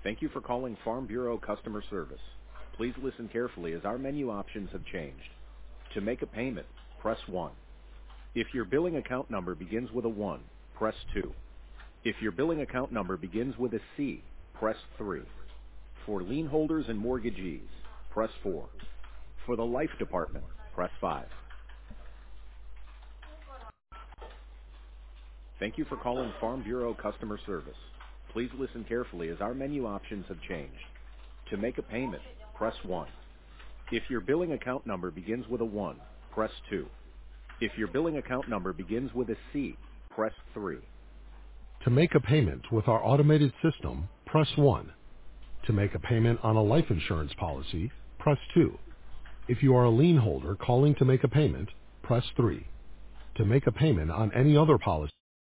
Thank you for calling Farm Bureau Customer Service. Please listen carefully as our menu options have changed. To make a payment, press 1. If your billing account number begins with a 1, press 2. If your billing account number begins with a C, press 3. For lien holders and mortgagees, press 4. For the life department, press 5. Thank you for calling Farm Bureau Customer Service. Please listen carefully as our menu options have changed. To make a payment, press 1. If your billing account number begins with a 1, press 2. If your billing account number begins with a C, press 3. To make a payment with our automated system, press 1. To make a payment on a life insurance policy, press 2. If you are a lien holder calling to make a payment, press 3. To make a payment on any other policy,